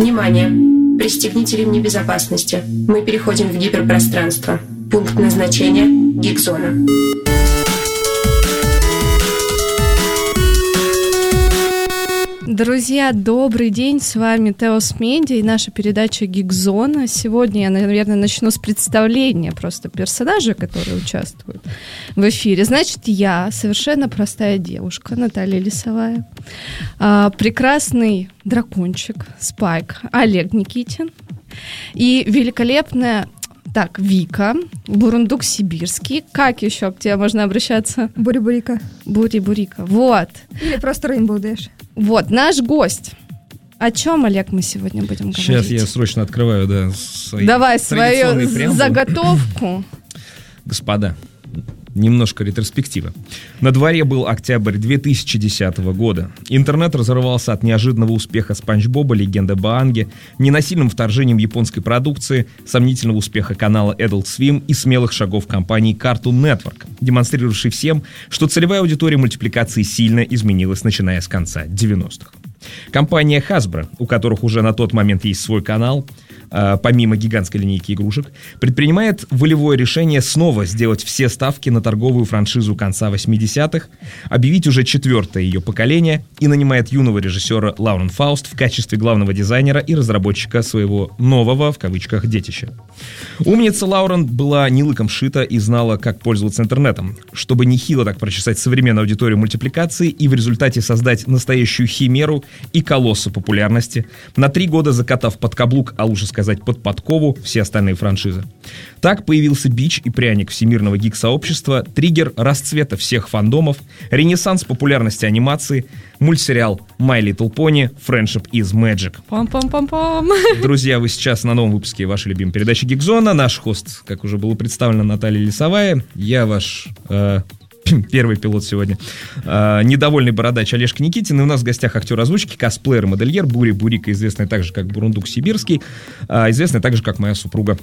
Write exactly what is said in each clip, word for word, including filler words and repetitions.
Внимание! Пристегните ремни безопасности. Мы переходим в гиперпространство. Пункт назначения – Гик-зона. Друзья, добрый день, с вами Теос Медиа и наша передача «Гик-зона». Сегодня я, наверное, начну с представления просто персонажей, которые участвуют в эфире. Значит, я, совершенно простая девушка, Наталья Лисовая, прекрасный дракончик Спайк Олег Никитин и великолепная... Так, Вика, бурундук сибирский. Как еще к тебе можно обращаться? Бури-бурика. Бури-бурика, вот. Или просто Rainbow Dash. Вот, наш гость. О чем, Олег, мы сегодня будем говорить? Сейчас я срочно открываю, да, свои Давай свою преамбулы. Заготовку. Господа, немножко ретроспектива. На дворе был октябрь две тысячи десятого года. Интернет разорвался от неожиданного успеха Спанч Боба, Легенды Баанги, ненасильным вторжением японской продукции, сомнительного успеха канала Adult Swim и смелых шагов компании Cartoon Network, демонстрировавшей всем, что целевая аудитория мультипликации сильно изменилась, начиная с конца девяностых. Компания Hasbro, у которых уже на тот момент есть свой канал, помимо гигантской линейки игрушек, предпринимает волевое решение снова сделать все ставки на торговую франшизу конца восьмидесятых, объявить уже четвертое ее поколение и нанимает юного режиссера Лаурен Фауст в качестве главного дизайнера и разработчика своего нового, в кавычках, детища. Умница Лаурен была не лыком шита и знала, как пользоваться интернетом, чтобы нехило так прочесать современную аудиторию мультипликации и в результате создать настоящую химеру и колосса популярности, на три года закатав под каблук, а лучше сказать под подкову, все остальные франшизы. Так появился бич и пряник всемирного гик-сообщества, триггер расцвета всех фандомов, ренессанс популярности анимации, мультсериал My Little Pony, Friendship is Magic. Пам-пам-пам-пам. Друзья, вы сейчас на новом выпуске вашей любимой передачи «Гик-зона». Наш хост, как уже было представлено, Наталья Лисовая. Я ваш... Э- Первый пилот сегодня. А, недовольный бородач Олежек Никитин. И у нас в гостях актер озвучки, косплеер и модельер Бури Бурика, известный также как Бурундук Сибирский, а, известный также как моя супруга.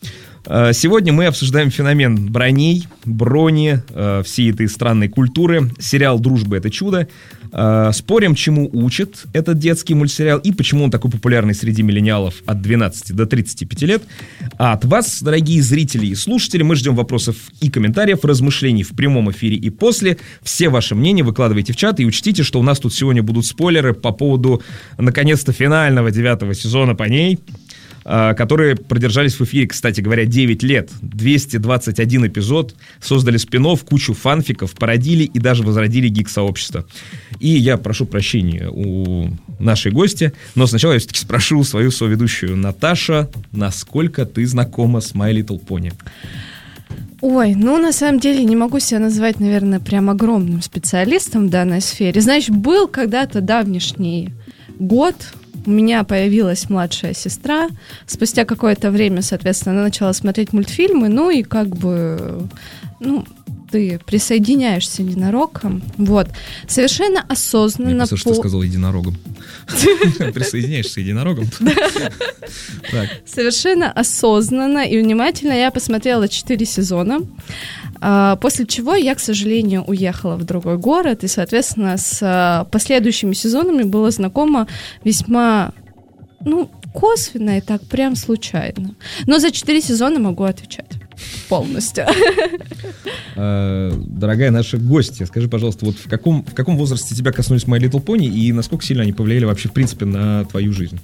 А, сегодня мы обсуждаем феномен броней, брони, а, всей этой странной культуры. Сериал «Дружба — это чудо». А, спорим, чему учит этот детский мультсериал и почему он такой популярный среди миллениалов от двенадцати до тридцати пяти лет. А от вас, дорогие зрители и слушатели, мы ждем вопросов и комментариев, размышлений в прямом эфире и после. Все ваши мнения выкладывайте в чат и учтите, что у нас тут сегодня будут спойлеры по поводу, наконец-то, финального девятого сезона по ней, которые продержались в эфире, кстати говоря, девять лет, двести двадцать один эпизод, создали спин-офф, кучу фанфиков, породили и даже возродили гик-сообщество. И я прошу прощения у нашей гости, но сначала я все-таки спрошу свою соведущую: Наташа, насколько ты знакома с My Little Pony? Ой, ну, на самом деле, не могу себя назвать, наверное, прям огромным специалистом в данной сфере. Значит, был когда-то давнишний год, у меня появилась младшая сестра. Спустя какое-то время, соответственно, она начала смотреть мультфильмы, ну и как бы, ну, ты присоединяешься ненароком. Вот. Совершенно осознанно... Мне кажется, что ты сказал единорогом. Присоединяешься единорогом? Совершенно осознанно и внимательно я посмотрела четыре сезона. После чего я, к сожалению, уехала в другой город, и, соответственно, с последующими сезонами была знакома весьма, ну, косвенно и так прям случайно. Но за четыре сезона могу отвечать полностью. Дорогая наша гостья, скажи, пожалуйста, вот в каком, в каком возрасте тебя коснулись My Little Pony и насколько сильно они повлияли вообще, в принципе, на твою жизнь?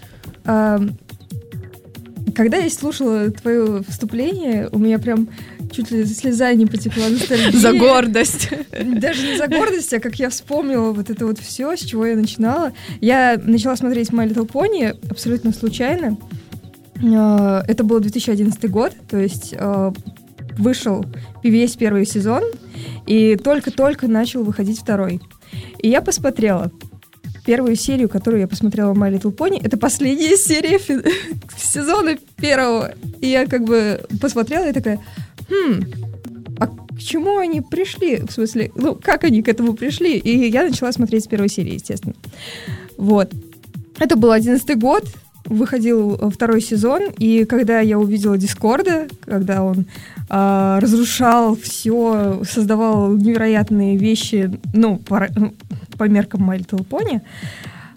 Когда я слушала твое вступление, у меня прям чуть ли слеза не потекла ностальгия. За гордость. Даже не за гордость, а как я вспомнила вот это вот все, с чего я начинала. Я начала смотреть My Little Pony абсолютно случайно. Это был две тысячи одиннадцатый год, то есть вышел весь первый сезон, и только-только начал выходить второй. И я посмотрела первую серию, которую я посмотрела в My Little Pony. Это последняя серия фи- сезона первого. И я как бы посмотрела и такая, хм, а к чему они пришли? В смысле, ну, как они к этому пришли? И я начала смотреть с первой серии, естественно. Вот. Это был одиннадцатый год, выходил второй сезон, и когда я увидела Дискорда, когда он э, разрушал все, создавал невероятные вещи, ну, по, по меркам My Little Pony,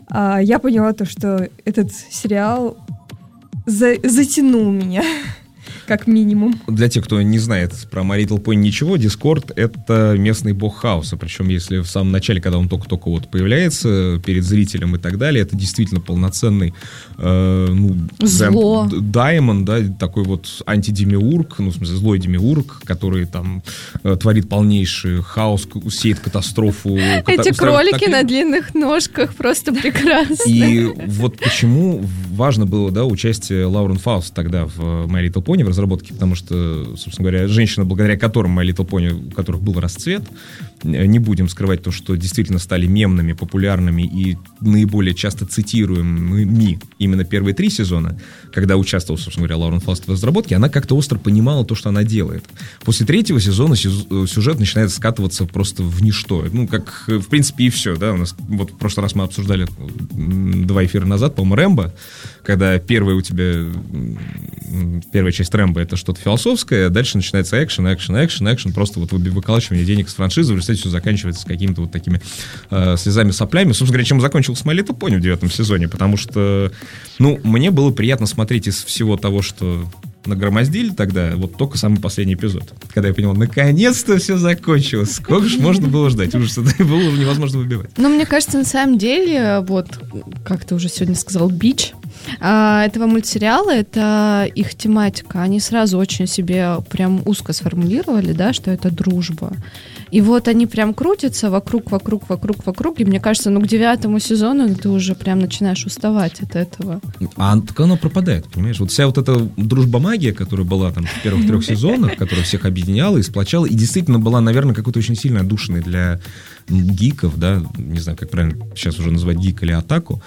а, я поняла то, что этот сериал за- затянул меня. Как минимум. Для тех, кто не знает про My Little Pony ничего, Discord — это местный бог хаоса. Причем, если в самом начале, когда он только-только вот появляется перед зрителем и так далее, это действительно полноценный э, ну, зло. Даймон, да, такой вот антидемиург, ну, в смысле, злой демиург, который там э, творит полнейший хаос, сеет катастрофу. Эти кролики на длинных ножках просто прекрасны. И вот почему важно было, да, участие Лаурен Фауст тогда в My Little Pony, в разработке, потому что, собственно говоря, женщина, благодаря которым My Little Pony, у которых был расцвет, не будем скрывать то, что действительно стали мемными, популярными и наиболее часто цитируемыми именно первые три сезона, когда участвовала, собственно говоря, Лаурен Фауст в разработке, она как-то остро понимала то, что она делает. После третьего сезона сюжет начинает скатываться просто в ничто. Ну, как, в принципе, и все, да, у нас, вот в прошлый раз мы обсуждали два эфира назад, по-моему, Рэмбо, когда первая у тебя, первая часть Рэмбо — это что-то философское, а дальше начинается экшен, экшен, экшен, экшен, просто вот выколачивание денег с франшизы, в результате все заканчивается с какими-то вот такими э, слезами, соплями. Собственно говоря, чем закончился My Little Pony в девятом сезоне, потому что, ну, мне было приятно смотреть из всего того, что нагромоздили тогда, вот только самый последний эпизод, когда я понял, наконец-то все закончилось, сколько же можно было ждать, ужас, это было уже невозможно выбивать. Ну, мне кажется, на самом деле, вот, как ты уже сегодня сказал, бич а, этого мультсериала, это их тематика, они сразу очень себе прям узко сформулировали, да, что это дружба. И вот они прям крутятся вокруг, вокруг, вокруг, вокруг, и мне кажется, ну, к девятому сезону ты уже прям начинаешь уставать от этого. А так оно пропадает, понимаешь? Вот вся вот эта дружба-магия, которая была там в первых трех сезонах, которая всех объединяла и сплочала, и действительно была, наверное, какой-то очень сильно отдушиной для гиков, да, не знаю, как правильно сейчас уже назвать, гик или атаку,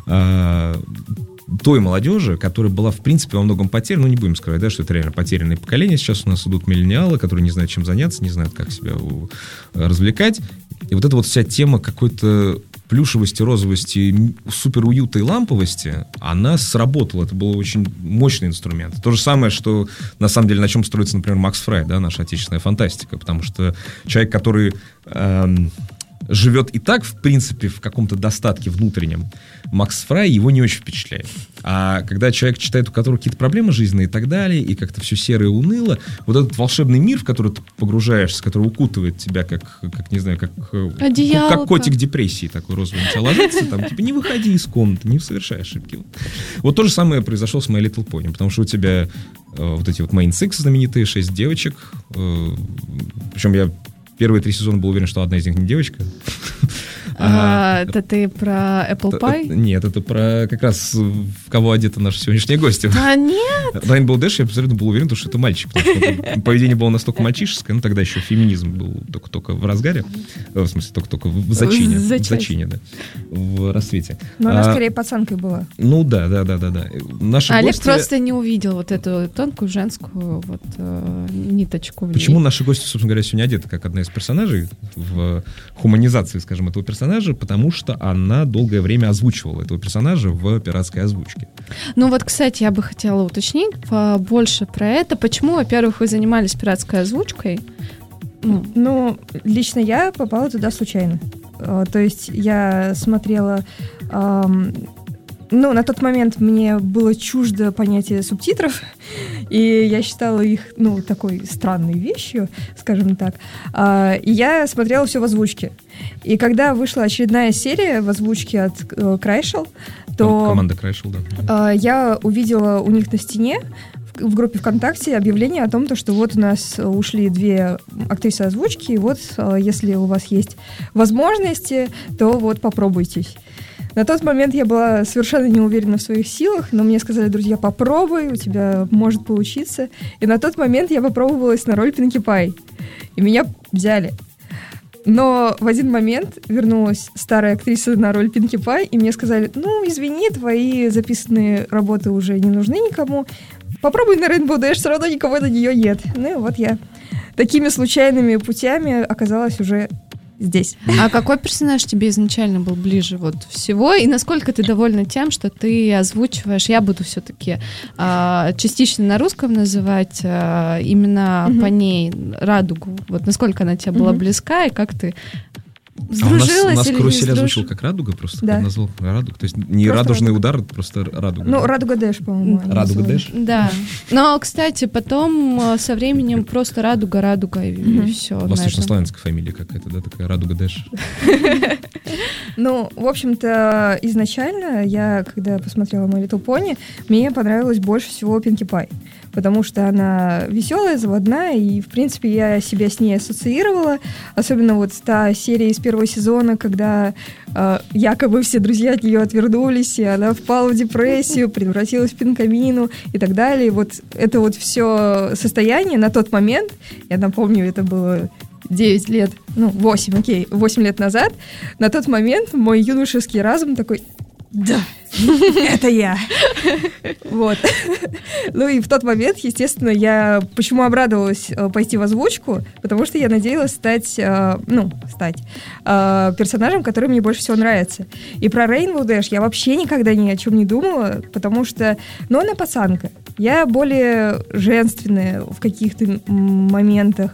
а, той молодежи, которая была, в принципе, во многом потеряна, ну, не будем скрывать, да, что это реально потерянное поколение. Сейчас у нас идут миллениалы, которые не знают, чем заняться, не знают, как себя развлекать. И вот эта вот вся тема какой-то плюшевости, розовости, суперуюта и ламповости, она сработала. Это был очень мощный инструмент. То же самое, что, на самом деле, на чем строится, например, Макс Фрай, да, наша отечественная фантастика. Потому что человек, который... Эм, живет и так, в принципе, в каком-то достатке внутреннем, Макс Фрай его не очень впечатляет. А когда человек читает, у которого какие-то проблемы жизненные и так далее, и как-то все серое и уныло, вот этот волшебный мир, в который ты погружаешься, который укутывает тебя, как, как не знаю, как, как котик депрессии такой розовый, на тебя ложится, там, типа, не выходи из комнаты, не совершай ошибки. Вот то же самое произошло с My Little Pony, потому что у тебя э, вот эти вот Main Six знаменитые, шесть девочек, э, причем я первые три сезона был уверен, что одна из них не девочка. А, это ты про Apple Pie? Нет, это про как раз в кого одета наша сегодняшняя гостья. Да нет! Rainbow Dash, я абсолютно был уверен, что это мальчик. Потому что поведение было настолько мальчишеское, ну тогда еще феминизм был только-только в разгаре, в смысле, только-только в зачине. В зачине, да. В расцвете. Но она скорее пацанкой была. Ну да, да, да, да, да. Наши Олег гости... просто не увидел вот эту тонкую женскую вот э, ниточку. Почему наши гости, собственно говоря, сегодня одеты как одна из персонажей в хуманизации, скажем, этого персонажа, потому что она долгое время озвучивала этого персонажа в пиратской озвучке. Ну вот, кстати, я бы хотела уточнить побольше про это. Почему, во-первых, вы занимались пиратской озвучкой? Ну, ну лично я попала туда случайно. То есть я смотрела... Эм, ну, на тот момент мне было чуждо понятие субтитров, и я считала их, ну, такой странной вещью, скажем так. И я смотрела все в озвучке. И когда вышла очередная серия в озвучке от Крайшел, то... Команда Крайшел, да. Я увидела у них на стене в группе ВКонтакте объявление о том, что вот у нас ушли две актрисы озвучки, и вот если у вас есть возможности, то вот попробуйтесь. На тот момент я была совершенно не уверена в своих силах, но мне сказали, друзья, попробуй, у тебя может получиться. И на тот момент я попробовалась на роль Пинки Пай, и меня взяли. Но в один момент вернулась старая актриса на роль Пинки Пай, и мне сказали, ну, извини, твои записанные работы уже не нужны никому, попробуй на Rainbow Dash, все равно никого на нее нет. Ну и вот я такими случайными путями оказалась уже здесь. А какой персонаж тебе изначально был ближе вот всего? И насколько ты довольна тем, что ты озвучиваешь? Я буду все-таки а, частично на русском называть а, именно mm-hmm. по ней Радугу. Вот насколько она тебе была mm-hmm. близка, и как ты Сдружилась а у нас, у нас или карусель не озвучил как «Радуга» просто? Да. Как назвал «Радуга»? То есть не Просто «Радужный «Радуга». удар», просто «Радуга». Ну, «Радуга Дэш», по-моему. они «Радуга называли. Дэш»? Да. Но, кстати, потом э, со временем просто «Радуга», «Радуга» и, Мгм. и все. Восточнославянская фамилия какая-то, да, такая «Радуга Дэш». Ну, в общем-то, изначально я, когда посмотрела My Little Pony, мне понравилось больше всего Пинки Пай, потому что она веселая, заводная, и, в принципе, я себя с ней ассоциировала, особенно вот та серия из первого сезона, когда э, якобы все друзья от нее отвернулись, и она впала в депрессию, превратилась в пинкамину и так далее. И вот это вот все состояние на тот момент, я напомню, это было девять лет, ну, восемь, окей, восемь лет назад, на тот момент мой юношеский разум такой: да, это я. Вот. Ну и в тот момент, естественно, я почему обрадовалась э, пойти в озвучку, потому что я надеялась стать, э, ну, стать э, персонажем, который мне больше всего нравится. И про Rainbow Dash я вообще никогда ни о чем не думала, потому что, ну, она пацанка. Я более женственная в каких-то м, моментах.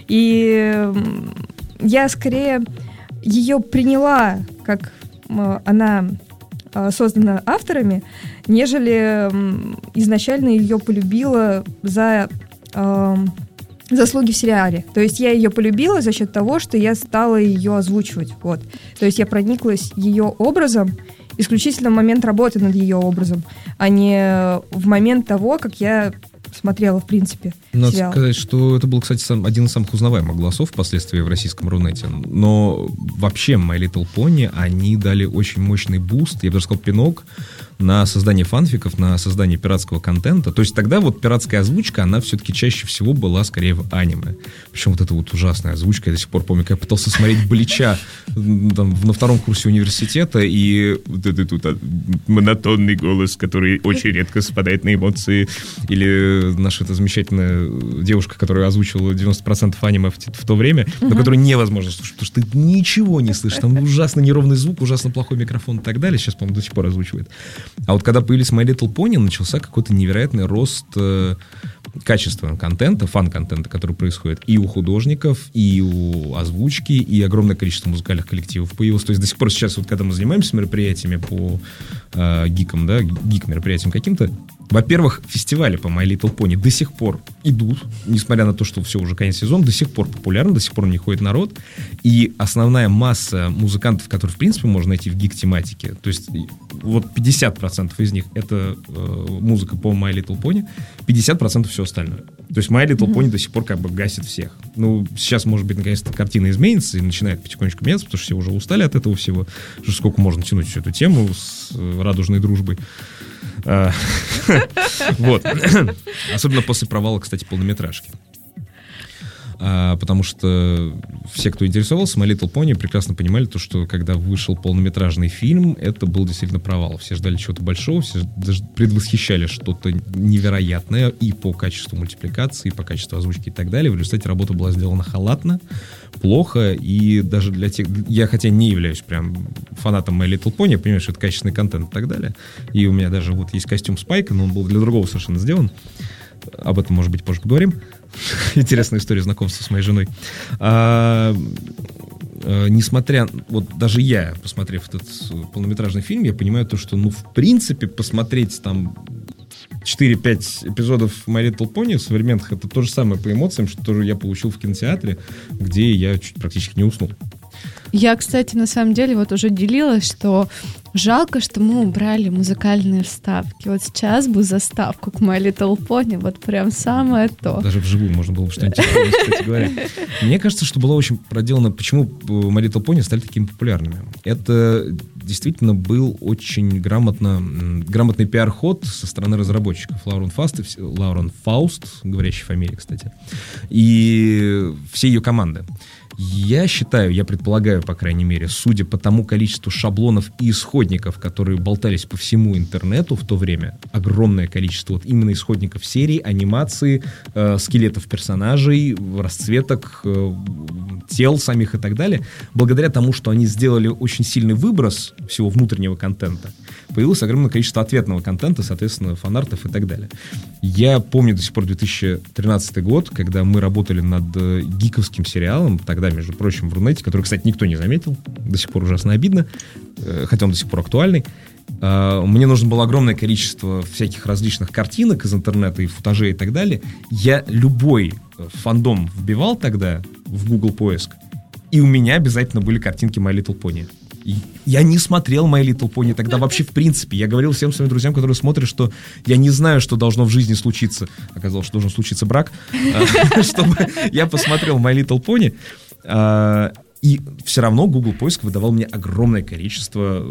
И м, я скорее ее приняла, как м, она э, создана авторами, нежели м, изначально ее полюбила за э, заслуги в сериале. То есть я ее полюбила за счет того, что я стала ее озвучивать. Вот. То есть я прониклась ее образом исключительно в момент работы над ее образом, а не в момент того, как я смотрела, в принципе, Надо сериал. сказать, что это был, кстати, сам, один из самых узнаваемых голосов впоследствии в российском Рунете. Но вообще My Little Pony, они дали очень мощный буст, я бы даже сказал, пинок на создание фанфиков, на создание пиратского контента. То есть тогда вот пиратская озвучка, она все-таки чаще всего была скорее в аниме. Причем вот эта вот ужасная озвучка, я до сих пор помню, как я пытался смотреть Блича там, на втором курсе университета, и вот этот вот монотонный голос, который очень редко спадает на эмоции, или наша эта замечательная девушка, которая озвучивала девяносто процентов аниме в, в то время, uh-huh. но которую невозможно слушать, потому что ты ничего не слышишь, там ужасно неровный звук, ужасно плохой микрофон и так далее, сейчас, по-моему, до сих пор озвучивает. А вот когда появились My Little Pony, начался какой-то невероятный рост э, качества контента, фан-контента, который происходит и у художников, и у озвучки, и огромное количество музыкальных коллективов появилось. То есть до сих пор сейчас, вот когда мы занимаемся мероприятиями по э, гикам, да, гик-мероприятиям каким-то, во-первых, фестивали по My Little Pony до сих пор идут, несмотря на то, что все уже конец сезона, до сих пор популярны, до сих пор не ходит народ. И основная масса музыкантов, которые, в принципе, можно найти в гик-тематике, то есть вот пятьдесят процентов из них это э, музыка по My Little Pony, пятьдесят процентов все остальное. То есть My Little Pony mm-hmm. до сих пор как бы гасит всех. Ну, сейчас, может быть, наконец-то картина изменится и начинает потихонечку меняться, потому что все уже устали от этого всего. Что сколько можно тянуть всю эту тему с э, радужной дружбой. Вот. Особенно после провала, кстати, полнометражки. А, потому что все, кто интересовался My Little Pony, прекрасно понимали то, что когда вышел полнометражный фильм, это был действительно провал. Все ждали чего-то большого, все даже предвосхищали что-то невероятное и по качеству мультипликации, и по качеству озвучки и так далее. В результате работа была сделана халатно, плохо, и даже для тех... Я, хотя не являюсь прям фанатом My Little Pony, я понимаю, что это качественный контент и так далее. И у меня даже вот есть костюм Спайка, но он был для другого совершенно сделан. Об этом, может быть, позже поговорим. Интересная история знакомства с моей женой. А, а, несмотря... Вот даже я, посмотрев этот полнометражный фильм, я понимаю то, что, ну, в принципе, посмотреть там четыре-пять эпизодов My Little Pony современных, это то же самое по эмоциям, что я получил в кинотеатре, где я чуть практически не уснул. Я, кстати, на самом деле вот уже делилась, что жалко, что мы убрали музыкальные вставки. Вот сейчас бы заставку к My Little Pony, вот прям самое то. Даже вживую можно было бы что-нибудь исполнить, кстати говоря. Мне кажется, что была очень проделана... Почему My Little Pony стали такими популярными? Это действительно был очень грамотно, грамотный пиар-ход со стороны разработчиков. Лаурен Фауст, Лаурен Фауст, говорящая фамилия, кстати, и все ее команды. Я считаю, я предполагаю, по крайней мере, судя по тому количеству шаблонов и исходников, которые болтались по всему интернету в то время, огромное количество вот именно исходников серий, анимации, э, скелетов персонажей, расцветок, э, тел самих и так далее, благодаря тому, что они сделали очень сильный выброс всего внутреннего контента, появилось огромное количество ответного контента, соответственно, фанартов и так далее. Я помню до сих пор две тысячи тринадцатый год, когда мы работали над э, гиковским сериалом, тогда тогда, между прочим, в Рунете, который, кстати, никто не заметил, до сих пор ужасно обидно, хотя он до сих пор актуальный. Мне нужно было огромное количество всяких различных картинок из интернета и футажей и так далее. Я любой фандом вбивал тогда в Google поиск, и у меня обязательно были картинки My Little Pony. И я не смотрел My Little Pony тогда вообще в принципе. Я говорил всем своим друзьям, которые смотрят, что я не знаю, что должно в жизни случиться. Оказалось, что должен случиться брак, чтобы я посмотрел My Little Pony. И все равно Google поиск выдавал мне огромное количество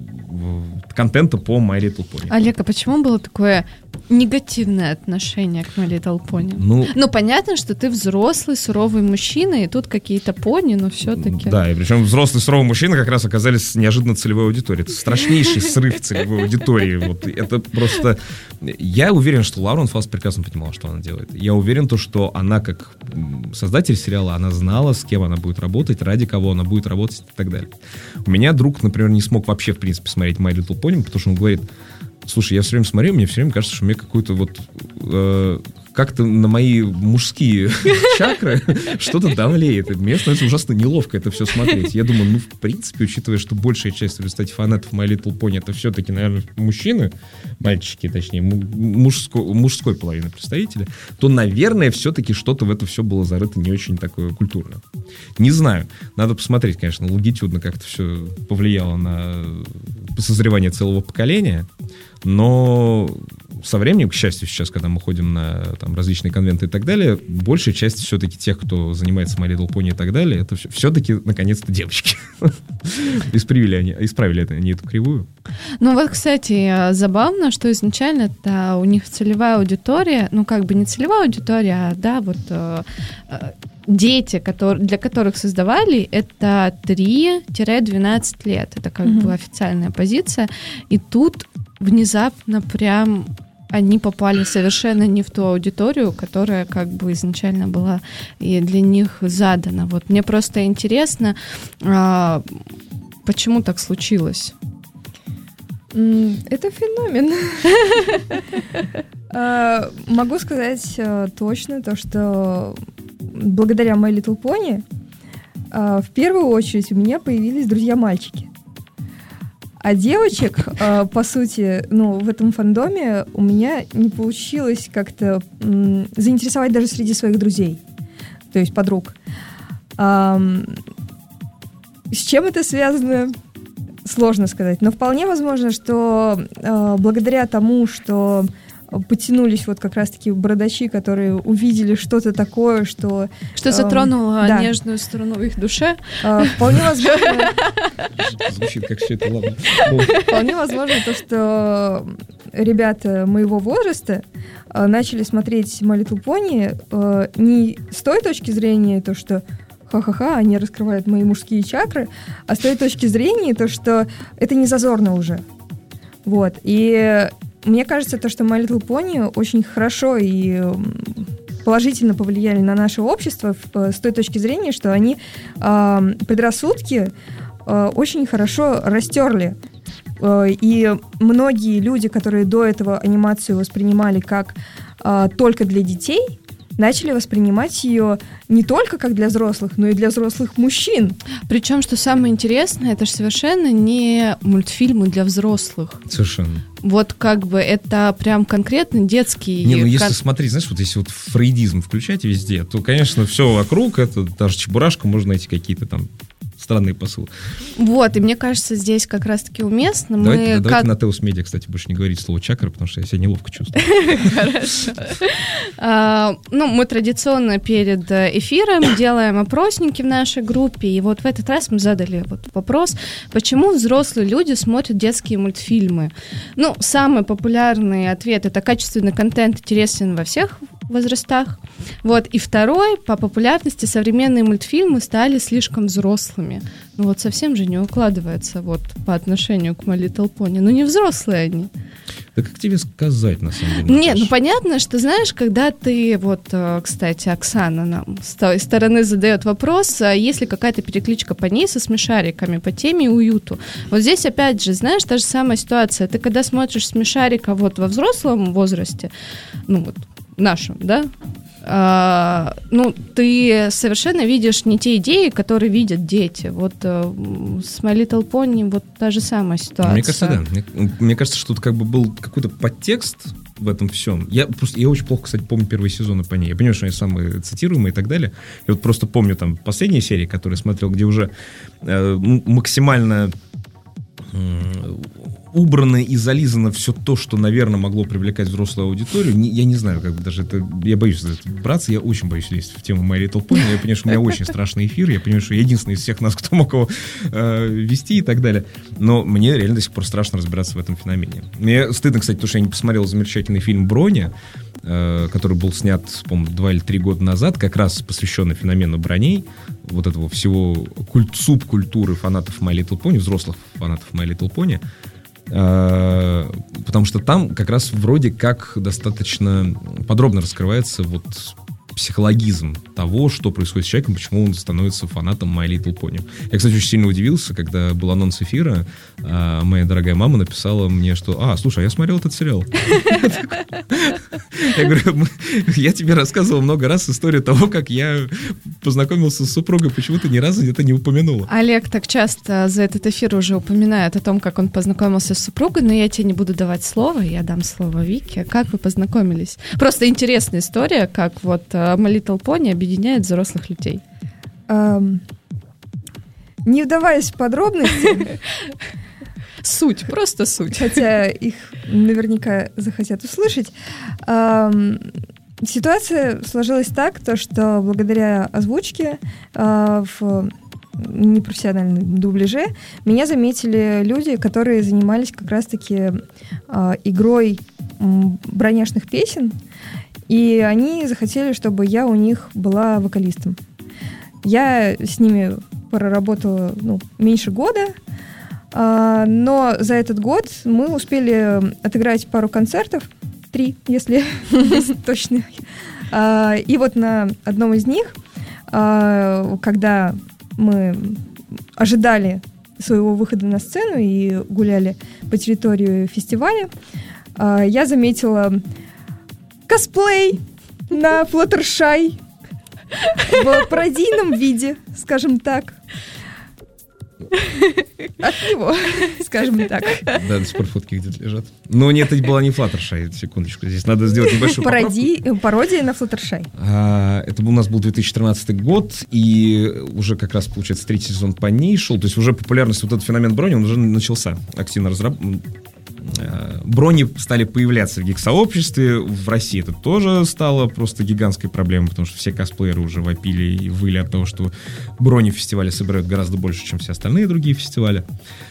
контента по My Little Pony. Олег, а почему было такое негативное отношение к My Little Pony? Ну, ну понятно, что ты взрослый, суровый мужчина, и тут какие-то пони, но все-таки... Да, и причем взрослые, суровые мужчины как раз оказались неожиданно целевой аудиторией. Это страшнейший срыв целевой аудитории. Вот. Это просто... Я уверен, что Лаурен Фаст прекрасно понимала, что она делает. Я уверен, то, что она, как создатель сериала, она знала, с кем она будет работать, ради кого она будет работать и так далее. У меня друг, например, не смог вообще, в принципе, смотреть My Little Pony, потому что он говорит: слушай, я все время смотрю, мне все время кажется, что мне какой-то вот э, как-то на мои мужские чакры что-то давлеет. И мне становится ужасно неловко это все смотреть. Я думаю, ну, в принципе, учитывая, что большая часть, кстати, фанатов My Little Pony это все-таки, наверное, мужчины, мальчики, точнее, мужской, мужской половины представителя, то, наверное, все-таки что-то в это все было зарыто не очень такое культурное. Не знаю. Надо посмотреть, конечно, лонгитюдно как-то все повлияло на созревание целого поколения, но со временем, к счастью, сейчас, когда мы ходим на там, различные конвенты и так далее, большая часть все-таки тех, кто занимается My Little Pony и так далее, это все, все-таки, наконец-то, девочки. Исправили они, исправили это, они эту кривую. Ну вот, кстати, забавно, что изначально-то у них целевая аудитория, ну как бы не целевая аудитория, а, да, вот э, дети, которые, для которых создавали, это три-двенадцать лет. Это как mm-hmm. бы официальная позиция. И тут внезапно прям они попали совершенно не в ту аудиторию, которая как бы изначально была и для них задана. Вот мне просто интересно, а, почему так случилось? Это феномен. Могу сказать точно то, что благодаря My Little Pony в первую очередь у меня появились друзья-мальчики. А девочек, по сути, ну, в этом фандоме у меня не получилось как-то заинтересовать даже среди своих друзей, то есть подруг. С чем это связано? Сложно сказать, но вполне возможно, что благодаря тому, что потянулись вот как раз-таки бородачи, которые увидели что-то такое, что... Что затронуло э, да. нежную струну в их душе. Э, вполне возможно... Звучит как все это, ладно. Вполне возможно то, что ребята моего возраста э, начали смотреть My Little Pony э, не с той точки зрения, то, что ха-ха-ха, они раскрывают мои мужские чакры, а с той точки зрения, то, что это не зазорно уже. Вот. И мне кажется, то, что My Little Pony очень хорошо и положительно повлияли на наше общество с той точки зрения, что они э, предрассудки э, очень хорошо растерли. Э, и многие люди, которые до этого анимацию воспринимали как э, только для детей, начали воспринимать ее не только как для взрослых, но и для взрослых мужчин. Причем, что самое интересное, это же совершенно не мультфильмы для взрослых. Совершенно. Вот как бы это прям конкретно детские... Не, ну если кон... смотреть, знаешь, вот если вот фрейдизм включать везде, то, конечно, все вокруг, это даже Чебурашка, можно найти какие-то там странные посылы. Вот, и мне кажется, здесь как раз-таки уместно. Давайте, мы да, как... давайте на Теос Медиа, кстати, больше не говорить слово чакра, потому что я себя неловко чувствую. Хорошо. Ну, мы традиционно перед эфиром делаем опросники в нашей группе, и вот в этот раз мы задали вот вопрос, почему взрослые люди смотрят детские мультфильмы. Ну, самый популярный ответ — это качественный контент интересен во всех возрастах. Вот. И второй, по популярности современные мультфильмы стали слишком взрослыми. Ну вот совсем же не укладывается вот по отношению к My Little Pony. Ну не взрослые они. Да как тебе сказать, на самом деле? Нет, ну понятно, что, знаешь, когда ты, вот, кстати, Оксана нам с той стороны задает вопрос, есть ли какая-то перекличка по ней со смешариками, по теме и уюту. Вот здесь, опять же, знаешь, та же самая ситуация. Ты когда смотришь смешарика вот во взрослом возрасте, ну вот, нашем, да, Uh, ну, ты совершенно видишь не те идеи, которые видят дети. Вот uh, с My Little Pony вот та же самая ситуация. Мне кажется, да. Мне, мне кажется, что тут как бы был какой-то подтекст в этом всем. Я просто, я очень плохо, кстати, помню первые сезоны по ней. Я понимаю, что они самые цитируемые и так далее. Я вот просто помню там последние серии, которые смотрел, где уже э, максимально э, убрано и зализано все то, что, наверное, могло привлекать взрослую аудиторию. Не, я не знаю, как бы даже это... Я боюсь за это браться, я очень боюсь лезть в тему My Little Pony. Я понимаю, что у меня очень страшный эфир, я понимаю, что я единственный из всех нас, кто мог его э, вести и так далее. Но мне реально до сих пор страшно разбираться в этом феномене. Мне стыдно, кстати, потому что я не посмотрел замечательный фильм «Броня», э, который был снят, по-моему, два или три года назад, как раз посвященный феномену броней, вот этого всего культ, субкультуры фанатов My Little Pony, взрослых фанатов My Little Pony. Потому что там как раз вроде как достаточно подробно раскрывается вот психологизм того, что происходит с человеком, почему он становится фанатом My Little Pony. Я, кстати, очень сильно удивился, когда был анонс эфира, а моя дорогая мама написала мне, что «А, слушай, а я смотрел этот сериал». Я говорю, я тебе рассказывал много раз историю того, как я познакомился с супругой, почему ты ни разу это не упомянула. Олег так часто за этот эфир уже упоминает о том, как он познакомился с супругой, но я тебе не буду давать слово, я дам слово Вике. Как вы познакомились? Просто интересная история, как вот My Little Pony объединяет взрослых людей. Um, не вдаваясь в подробности, суть, просто суть. Хотя их наверняка захотят услышать. Um, ситуация сложилась так, то, что благодаря озвучке uh, в непрофессиональном дубляже меня заметили люди, которые занимались как раз-таки uh, игрой броняшных песен, и они захотели, чтобы я у них была вокалистом. Я с ними проработала ну, меньше года, а, но за этот год мы успели отыграть пару концертов, три, если точно. А, и вот на одном из них, а, когда мы ожидали своего выхода на сцену и гуляли по территории фестиваля, а, я заметила косплей на Fluttershy в пародийном виде, скажем так. От него, скажем так. Да, до сих пор фотки где-то лежат. Но нет, это была не Fluttershy, секундочку. Здесь надо сделать небольшую Пароди... Пародия на Fluttershy. А, это у нас был две тысячи тринадцатый год, и уже как раз, получается, третий сезон по ней шел. То есть уже популярность, вот этот феномен брони, он уже начался активно разрабатывать. Брони стали появляться в гик-сообществе. В России это тоже стало просто гигантской проблемой, потому что все косплееры уже вопили и выли от того, что брони фестивали собирают гораздо больше, чем все остальные другие фестивали.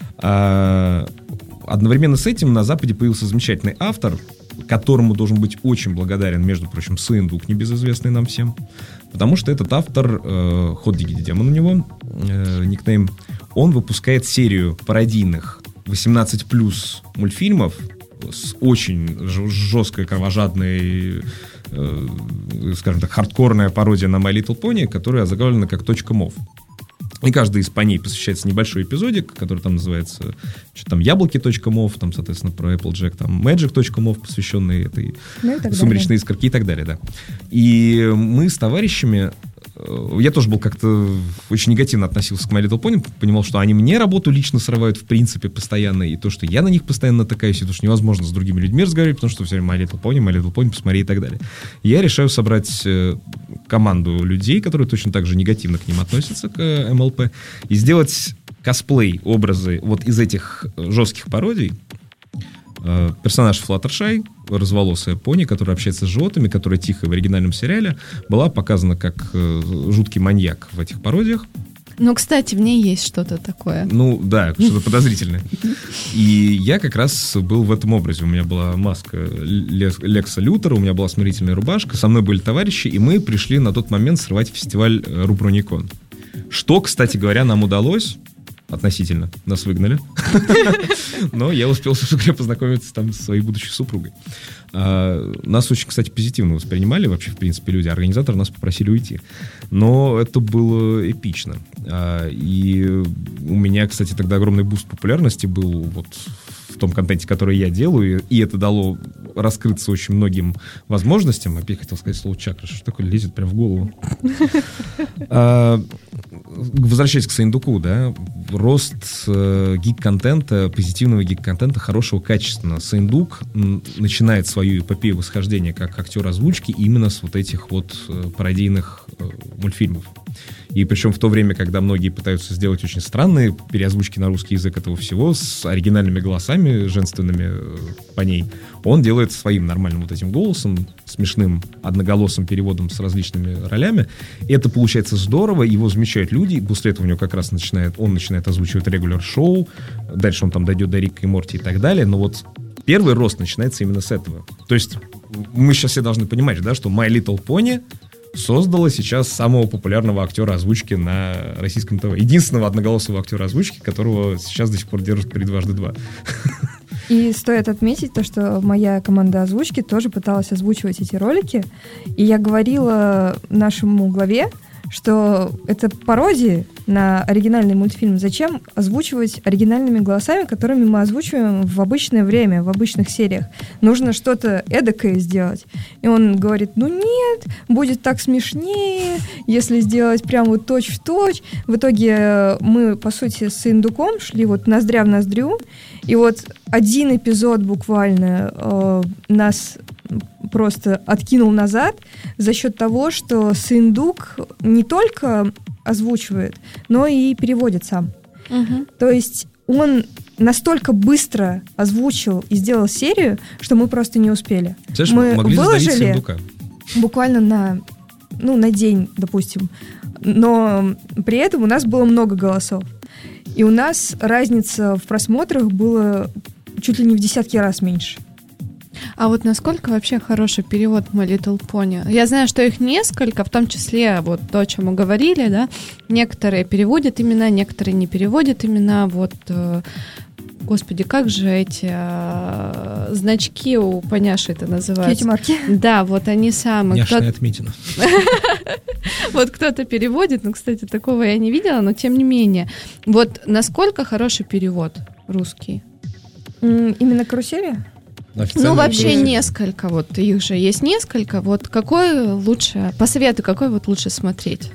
А, одновременно с этим на Западе появился замечательный автор, которому должен быть очень благодарен, между прочим, Сындук, небезызвестный нам всем, потому что этот автор, э, Хот Дигиди Демон у него, э, никнейм, он выпускает серию пародийных восемнадцать плюс мультфильмов с очень жесткой, кровожадной, э, скажем так, хардкорная пародия на My Little Pony, которая озаглавлена как «Точка мов». И каждый из по ней посвящается небольшой эпизодик, который там называется что-то там «Яблоки.мов», там, соответственно, про Applejack, там «Magic.мов», посвященный этой ну «Сумеречной искорке» и так далее, да. И мы с товарищами, я тоже был как-то очень негативно относился к My Little Pony, понимал, что они мне работу лично срывают в принципе постоянно, и то, что я на них постоянно натыкаюсь, и то, что невозможно с другими людьми разговаривать, потому что все время My Little Pony, My Little Pony, посмотри и так далее. И я решаю собрать команду людей, которые точно так же негативно к ним относятся, к эм эл пи, и сделать косплей, образы вот из этих жестких пародий. Персонаж Fluttershy, разволосая пони, которая общается с животными, которая тихо в оригинальном сериале была показана как жуткий маньяк в этих пародиях. Ну, кстати, в ней есть что-то такое. Ну, да, что-то подозрительное. И я как раз был в этом образе. У меня была маска Лекса Лютера, у меня была смирительная рубашка, со мной были товарищи, и мы пришли на тот момент срывать фестиваль Руброникон. Что, кстати говоря, нам удалось относительно. Нас выгнали. Но я успел, собственно говоря, познакомиться там со своей будущей супругой. А, нас очень, кстати, позитивно воспринимали вообще, в принципе, люди. Организаторы нас попросили уйти. Но это было эпично. А, и у меня, кстати, тогда огромный буст популярности был вот в том контенте, который я делаю. И это дало раскрыться очень многим возможностям. Опять хотел сказать слово чакра, что такое лезет прям в голову. Возвращаясь к Сындуку, да, рост э, гик-контента, позитивного гик-контента, хорошего, качественного. Сындук м, начинает свою эпопею восхождения как актер озвучки именно с вот этих вот э, пародийных э, мультфильмов. И причем в то время, когда многие пытаются сделать очень странные переозвучки на русский язык этого всего с оригинальными голосами, женственными э, по ней, он делает своим нормальным вот этим голосом, смешным одноголосым переводом с различными ролями. И это получается здорово, его замечают люди, после этого у него как раз начинает, он начинает озвучивать регуляр-шоу, дальше он там дойдет до Рика и Морти и так далее, но вот первый рост начинается именно с этого. То есть мы сейчас все должны понимать, да, что My Little Pony создала сейчас самого популярного актера озвучки на российском ТВ. Единственного одноголосого актера озвучки, которого сейчас до сих пор держат при дважды два. И стоит отметить то, что моя команда озвучки тоже пыталась озвучивать эти ролики. И я говорила нашему главе, что это пародии на оригинальный мультфильм. Зачем озвучивать оригинальными голосами, которыми мы озвучиваем в обычное время, в обычных сериях? Нужно что-то эдакое сделать. И он говорит, ну нет, будет так смешнее, если сделать прям вот точь-в-точь. В итоге мы, по сути, с Индуком шли вот ноздря в ноздрю, и вот один эпизод буквально э, нас просто откинул назад за счет того, что Сындук не только озвучивает, но и переводит сам. Угу. То есть он настолько быстро озвучил и сделал серию, что мы просто не успели. Знаешь, мы могли выложили Сындука буквально на, ну, на день, допустим. Но при этом у нас было много голосов. И у нас разница в просмотрах была чуть ли не в десятки раз меньше. А вот насколько вообще хороший перевод My Little Pony? Я знаю, что их несколько, в том числе вот то, о чем мы говорили, да, некоторые переводят имена, некоторые не переводят имена, вот, э, господи, как же эти э, значки у поняши это называются? Кьюти-марки. Да, вот они самые. Няшная отметина. Вот кто-то переводит, ну, кстати, такого я не видела, но тем не менее. Вот насколько хороший перевод русский? Именно «Карусели»? Ну, вообще несколько, вот их же есть несколько. Вот какой лучше, посоветуй, какой вот лучше смотреть?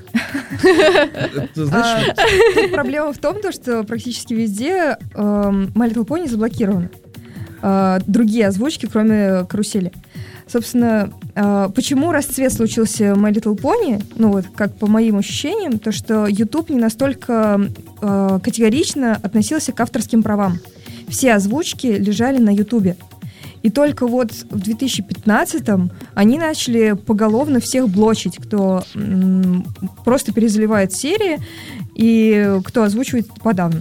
Тут проблема в том, что практически везде My Little Pony заблокированы. Другие озвучки, кроме «Карусели». Собственно, почему расцвет случился My Little Pony, ну вот, как по моим ощущениям, то, что YouTube не настолько категорично относился к авторским правам. Все озвучки лежали на YouTube. И только вот в две тысячи пятнадцатом они начали поголовно всех блочить, кто м- просто перезаливает серии и кто озвучивает подавно.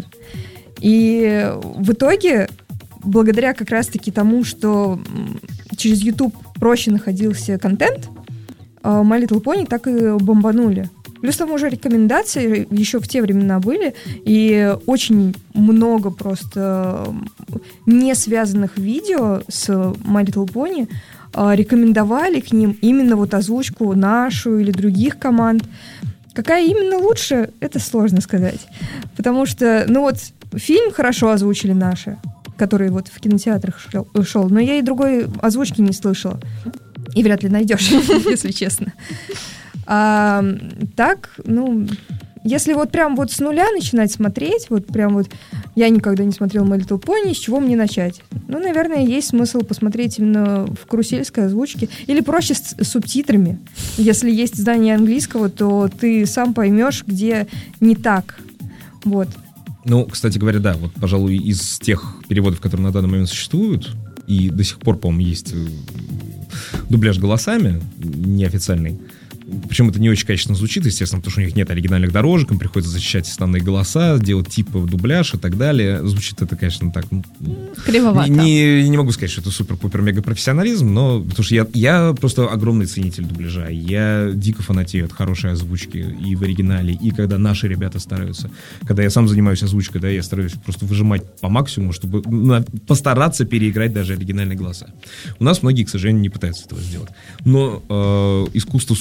И в итоге, благодаря как раз-таки тому, что через YouTube проще находился контент, My Little Pony так и бомбанули. Плюс там уже рекомендации еще в те времена были, и очень много просто не связанных видео с My Little Pony рекомендовали к ним именно вот озвучку нашу или других команд. Какая именно лучше, это сложно сказать. Потому что, ну вот, фильм хорошо озвучили наши, который вот в кинотеатрах шел, шел, но я и другой озвучки не слышала. И вряд ли найдешь, если честно. А, так, ну, если вот прям вот с нуля начинать смотреть, вот прям вот я никогда не смотрела My Little Pony, с чего мне начать? Ну, наверное, есть смысл посмотреть именно в карусельской озвучке или проще с, с субтитрами. Если есть знание английского, то ты сам поймешь, где не так. Вот. Ну, кстати говоря, да, вот, пожалуй, из тех переводов, которые на данный момент существуют, и до сих пор, по-моему, есть дубляж голосами неофициальный. Причем это не очень качественно звучит, естественно, потому что у них нет оригинальных дорожек, им приходится защищать основные голоса, делать типа дубляж и так далее. Звучит это, конечно, так... Кривовато. Не, не могу сказать, что это супер-пупер-мега-профессионализм, но потому что я, я просто огромный ценитель дубляжа. Я дико фанатею от хорошей озвучки и в оригинале, и когда наши ребята стараются. Когда я сам занимаюсь озвучкой, да, я стараюсь просто выжимать по максимуму, чтобы ну, постараться переиграть даже оригинальные голоса. У нас многие, к сожалению, не пытаются этого сделать. Но э, искусство субтитров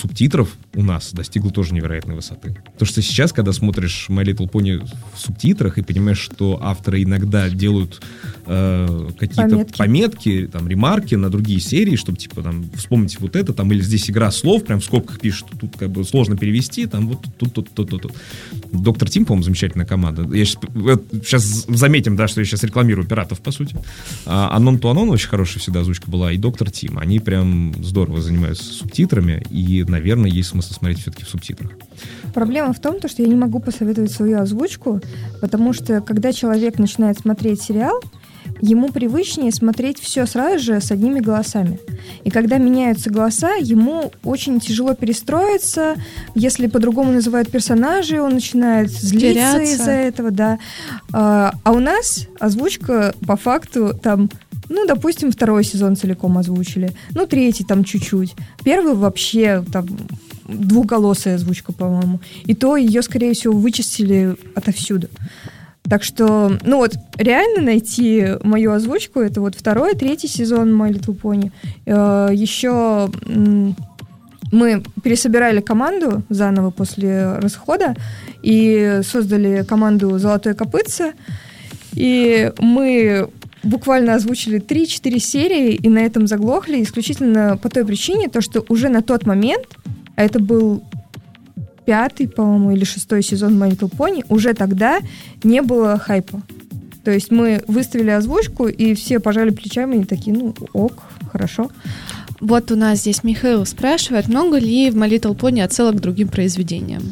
субтитров у нас достигла тоже невероятной высоты. Потому что сейчас, когда смотришь My Little Pony в субтитрах и понимаешь, что авторы иногда делают э, какие-то Пометки. пометки, там, ремарки на другие серии, чтобы, типа, там, вспомните вот это, там, или здесь игра слов, прям в скобках пишут, тут, как бы, сложно перевести, там, вот тут, тут, тут, тут, тут. Доктор Тим, по-моему, замечательная команда. Я сейчас, сейчас заметим, да, что я сейчас рекламирую пиратов, по сути. А Anon to Anon очень хорошая всегда озвучка была, и Доктор Тим. Они прям здорово занимаются субтитрами, и, наверное, есть смысл смотреть все-таки в субтитрах. Проблема в том, что я не могу посоветовать свою озвучку, потому что когда человек начинает смотреть сериал, ему привычнее смотреть все сразу же с одними голосами. И когда меняются голоса, ему очень тяжело перестроиться. Если по-другому называют персонажей, он начинает злиться Теряться. из-за этого, да. А, а у нас озвучка по факту там, ну, допустим, второй сезон целиком озвучили, ну, третий там чуть-чуть. Первый вообще там двухголосая озвучка, по-моему. И то ее, скорее всего, вычистили отовсюду. Так что, ну вот, реально найти мою озвучку, это вот второй, третий сезон My Little Pony. Э, еще м- мы пересобирали команду заново после расхода и создали команду «Золотое копытце». И мы буквально озвучили три-четыре серии и на этом заглохли исключительно по той причине, то, что уже на тот момент, а это был пятый, по-моему, или шестой сезон My Little Pony, уже тогда не было хайпа. То есть мы выставили озвучку, и все пожали плечами и такие, ну, ок, хорошо. Вот у нас здесь Михаил спрашивает, много ли в My Little Pony отсылок к другим произведениям?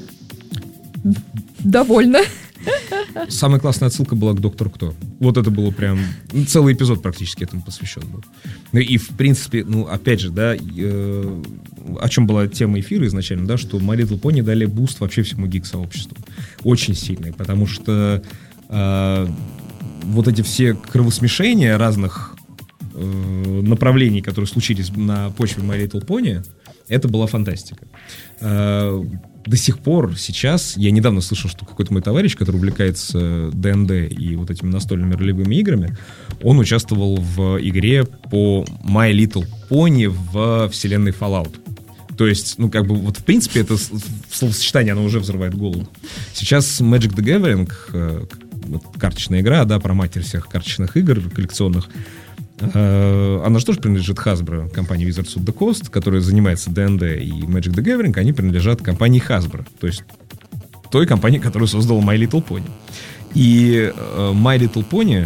Довольно. Самая классная отсылка была к Доктору Кто. Вот это было прям... ну, целый эпизод практически этому посвящен был. Ну и, в принципе, ну, опять же, да, э, о чем была тема эфира изначально, да, что My Little Pony дали буст вообще всему гик-сообществу. Очень сильный, потому что э, вот эти все кровосмешения разных э, направлений, которые случились на почве My Little Pony, это была фантастика. Э, До сих пор, сейчас, я недавно слышал, что какой-то мой товарищ, который увлекается ди энд ди и вот этими настольными ролевыми играми, он участвовал в игре по My Little Pony в вселенной Fallout. То есть, ну, как бы, вот, в принципе, это словосочетание, оно уже взрывает голову. Сейчас Magic the Gathering, карточная игра, да, про матерь всех карточных игр коллекционных, она же тоже принадлежит Hasbro, компании Wizards of the Coast, которая занимается ди энд ди и Magic the Gathering, они принадлежат компании Hasbro, то есть той компании, которая создала My Little Pony. И My Little Pony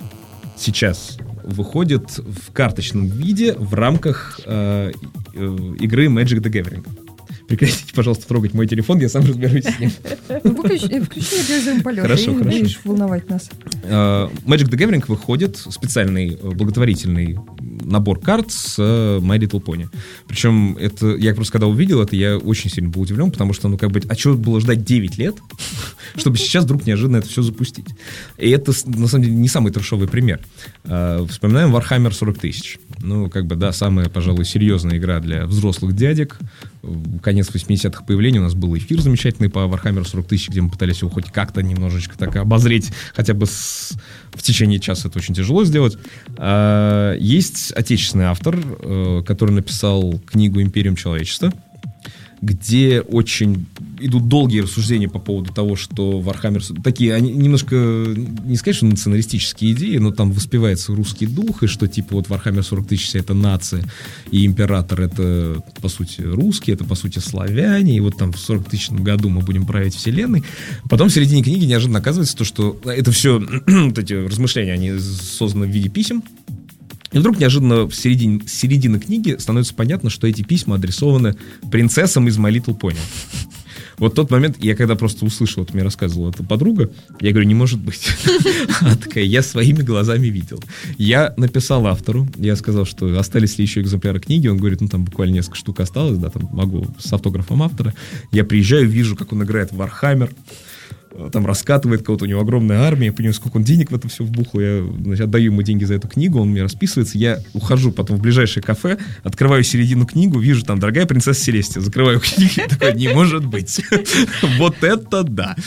сейчас выходит в карточном виде в рамках э, э, игры Magic the Gathering. Прекратите, пожалуйста, трогать мой телефон, я сам разберусь с ним. Ну, включи режим полета, Хорошо, и не хорошо. будешь волновать нас. Uh, Magic the Gathering выходит специальный благотворительный набор карт с uh, My Little Pony. Причем это, я просто когда увидел это, я очень сильно был удивлен, потому что, ну, как бы, а чего было ждать девять лет, чтобы сейчас вдруг неожиданно это все запустить? И это, на самом деле, не самый трешовый пример. Uh, вспоминаем Warhammer сорок тысяч. Ну, как бы, да, самая, пожалуй, серьезная игра для взрослых дядек. Конец восьмидесятых появления, у нас был эфир замечательный по Warhammer сорок тысяч, где мы пытались его хоть как-то немножечко так обозреть, хотя бы с... в течение часа это очень тяжело сделать. А, есть отечественный автор, который написал книгу «Империум человечества», где очень идут долгие рассуждения по поводу того, что Warhammer... Такие, они немножко, не сказать, что националистические идеи, но там воспевается русский дух, и что, типа, вот Warhammer сорок тысяч — это нация, и император — это, по сути, русские, это, по сути, славяне, и вот там в сорок тысячном году мы будем править вселенной. Потом в середине книги неожиданно оказывается то, что это все, вот эти размышления, они созданы в виде писем. И вдруг неожиданно в середине, с середины книги становится понятно, что эти письма адресованы принцессам из My Little Pony. Вот тот момент, я когда просто услышал, вот мне рассказывала эта подруга, я говорю, не может быть. Она такая, я своими глазами видел. Я написал автору, я сказал, что остались ли еще экземпляры книги, он говорит, ну там буквально несколько штук осталось, да, там могу с автографом автора. Я приезжаю, вижу, как он играет в Warhammer, там раскатывает кого-то, у него огромная армия, я понимаю, сколько он денег в это все вбухал, я, значит, отдаю ему деньги за эту книгу, он мне расписывается, я ухожу потом в ближайшее кафе, открываю середину книгу, вижу там «Дорогая принцесса Селестия», закрываю книгу и такой, не может быть. Вот это да!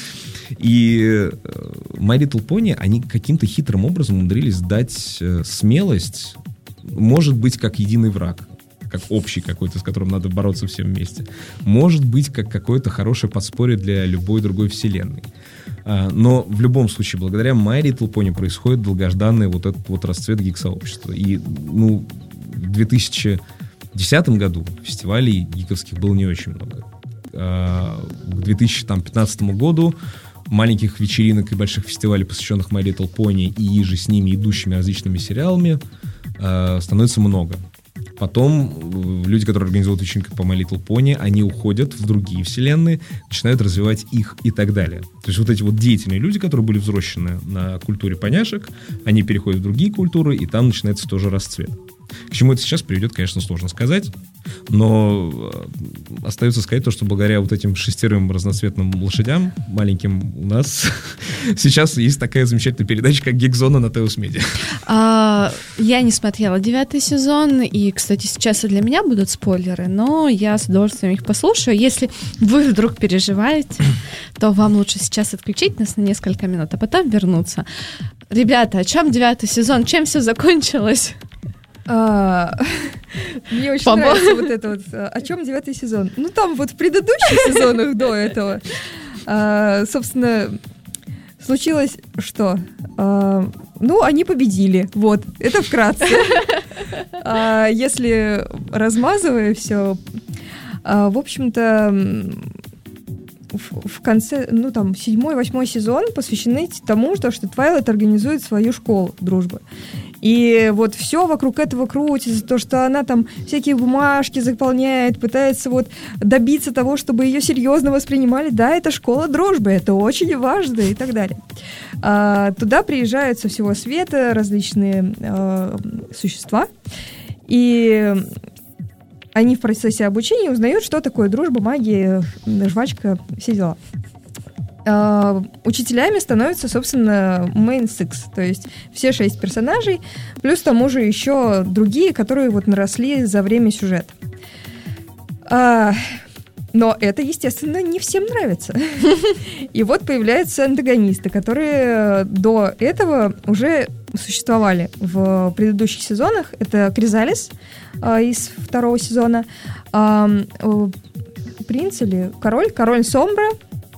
И My Little Pony, они каким-то хитрым образом умудрились дать смелость, может быть, как единый враг. как общий какой-то, с которым надо бороться всем вместе. Может быть, как какое-то хорошее подспорье для любой другой вселенной. Но в любом случае, благодаря My Little Pony происходит долгожданный вот этот вот расцвет гик-сообщества. И, ну, в две тысячи десятом году фестивалей гиковских было не очень много. К две тысячи пятнадцатому году маленьких вечеринок и больших фестивалей, посвященных My Little Pony и же с ними идущими различными сериалами, становится много. Потом люди, которые организуют вечеринки по My Little Pony, они уходят в другие вселенные, начинают развивать их и так далее. То есть вот эти вот деятельные люди, которые были взрослены на культуре поняшек, они переходят в другие культуры, и там начинается тоже расцвет. К чему это сейчас приведет, конечно, сложно сказать, но остается сказать то, что благодаря вот этим шестерым разноцветным лошадям маленьким у нас сейчас есть такая замечательная передача, как Гик-зона на Теос Медиа. А, я не смотрела девятый сезон, и, кстати, сейчас и для меня будут спойлеры, но я с удовольствием их послушаю. Если вы вдруг переживаете, то вам лучше сейчас отключить нас на несколько минут, а потом вернуться. Ребята, о чем девятый сезон? Чем все закончилось? А, мне очень Побо... нравится вот это вот. О чем девятый сезон? Ну, там вот в предыдущих сезонах до этого, а, собственно, случилось что? А, ну, они победили. Вот, это вкратце. А, если размазывая все, а, в общем-то, в, в конце, ну, там, седьмой, восьмой сезон посвящены тому, что, что Твайлайт организует свою школу дружбы. И вот все вокруг этого крутится, то, что она там всякие бумажки заполняет, пытается вот добиться того, чтобы ее серьезно воспринимали. Да, это школа дружбы, это очень важно и так далее. А, туда приезжают со всего света различные а, существа, и они в процессе обучения узнают, что такое дружба, магия, жвачка, все дела. Uh, учителями становятся, собственно, Main Six, то есть все шесть персонажей, плюс к тому же еще другие, которые вот наросли за время сюжета. Uh, но это, естественно, не всем нравится. И вот появляются антагонисты, которые до этого уже существовали в предыдущих сезонах. Это Кризалис uh, из второго сезона, uh, принц или король, король Сомбра.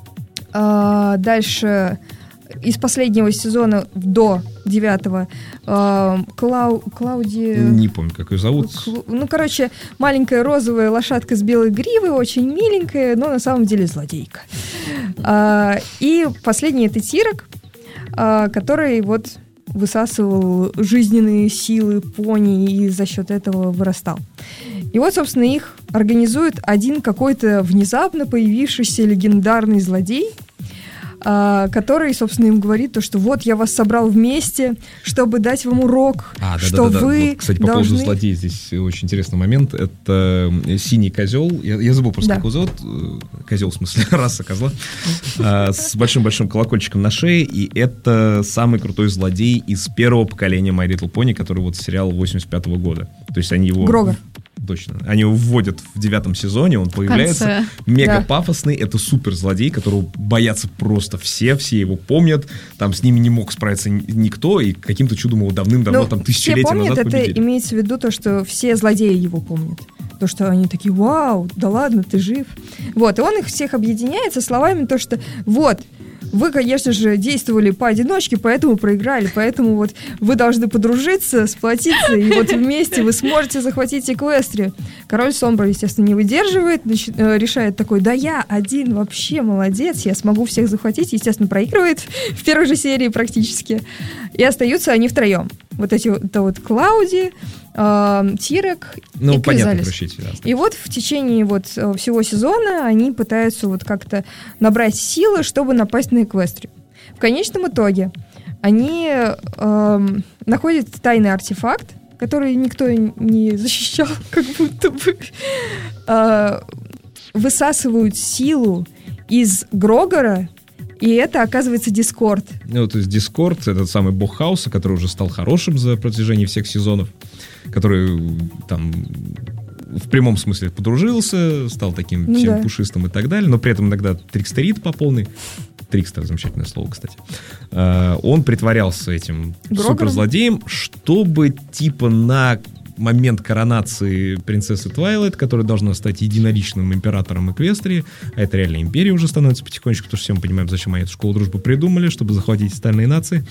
Uh, дальше из последнего сезона до девятого uh, Клау, Клауди... Не помню, как ее зовут. Клу... Ну, короче, маленькая розовая лошадка с белой гривой, очень миленькая, но на самом деле злодейка. Uh, и последний — это Тирок, uh, который вот высасывал жизненные силы пони и за счет этого вырастал. И вот, собственно, их организует один какой-то внезапно появившийся легендарный злодей, который, собственно, им говорит то, что вот я вас собрал вместе, чтобы дать вам урок, а, да, что да, да, вы да. Вот, кстати, по должны... поводу злодея здесь очень интересный момент. Это синий козел, я, я забыл просто, да. как его зовут, козел, в смысле, раса козла, с большим-большим колокольчиком на шее, и это самый крутой злодей из первого поколения My Little Pony, который вот сериал восемьдесят пятого года. То есть они его... Грогор. Точно. Они его вводят в девятом сезоне, он появляется мега да. пафосный, это супер злодей, которого боятся просто все, все его помнят, там с ними не мог справиться никто, и каким-то чудом его давным-давно, ну, там тысячелетия помнят, назад победили. Это имеется в виду то, что все злодеи его помнят. То, что они такие: вау, да ладно, ты жив. Вот, и он их всех объединяет со словами то, что вот, вы, конечно же, действовали поодиночке, поэтому проиграли, поэтому вот вы должны подружиться, сплотиться, и вот вместе вы сможете захватить Эквестрию. Король Сомбра, естественно, не выдерживает, значит, решает такой: да я один вообще молодец, я смогу всех захватить, естественно, проигрывает в первой же серии практически. И остаются они втроем. Вот эти вот, это вот Клауди, э, Тирок ну, и Кризалис. Понятно, и вот в течение вот всего сезона они пытаются вот как-то набрать силы, чтобы напасть на Эквестрию. В конечном итоге они э, находят тайный артефакт, который никто не защищал, как будто бы, э, высасывают силу из Грогора, и это, оказывается, Дискорд. Ну, то есть Дискорд — этот самый бог хаоса, который уже стал хорошим за протяжении всех сезонов, который там в прямом смысле подружился, стал таким ну, всем да. пушистым и так далее, но при этом иногда трикстерит по полной. Трикстер — замечательное слово, кстати. Он притворялся этим Грогором? суперзлодеем, чтобы типа на момент коронации принцессы Твайлайт, которая должна стать единоличным императором Эквестрии, а это реально империя уже становится потихонечку, потому что все мы понимаем, зачем они эту школу дружбы придумали, чтобы захватить остальные нации.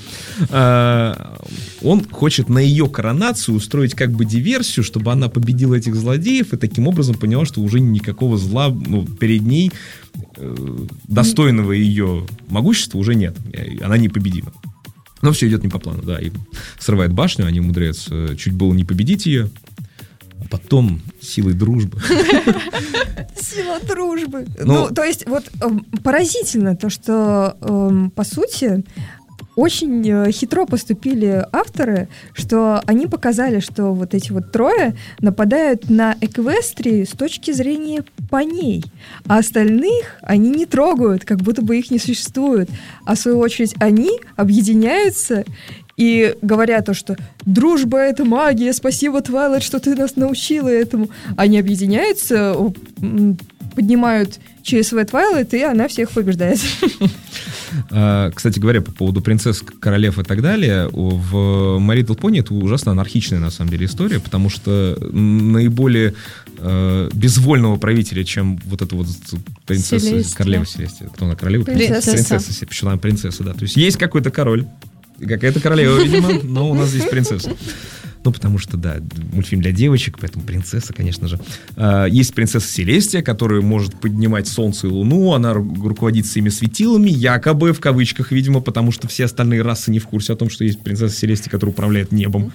Он хочет на ее коронацию устроить как бы диверсию, чтобы она победила этих злодеев и таким образом поняла, что уже никакого зла, ну, перед ней достойного ее могущества уже нет. Она непобедима. Но все идет не по плану, да, и срывает башню, они умудряются чуть было не победить ее, а потом силой дружбы. Сила дружбы. Ну, то есть, вот поразительно то, что, по сути, очень хитро поступили авторы, что они показали, что вот эти вот трое нападают на Эквестрию с точки зрения по ней, а остальных они не трогают, как будто бы их не существует. А в свою очередь они объединяются и говорят то, что дружба — это магия, спасибо, Твайлайт, что ты нас научила этому. Они объединяются, поднимают ЧСВ Твайлайт, и она всех побеждает. Кстати говоря, по поводу принцесс, королев и так далее, в My Little Pony это ужасно анархичная, на самом деле, история, потому что наиболее э, безвольного правителя, чем вот эта вот принцесса, Селестия. королева Селестия. Кто она? Королева? Принцесса. Принцесса, почему она принцесса, да. То есть есть какой-то король, какая-то королева, видимо, но у нас здесь принцесса. Ну, потому что, да, мультфильм для девочек, поэтому принцесса, конечно же. Есть принцесса Селестия, которая может поднимать солнце и луну, она руководит всеми светилами, якобы, в кавычках, видимо, потому что все остальные расы не в курсе о том, что есть принцесса Селестия, которая управляет небом.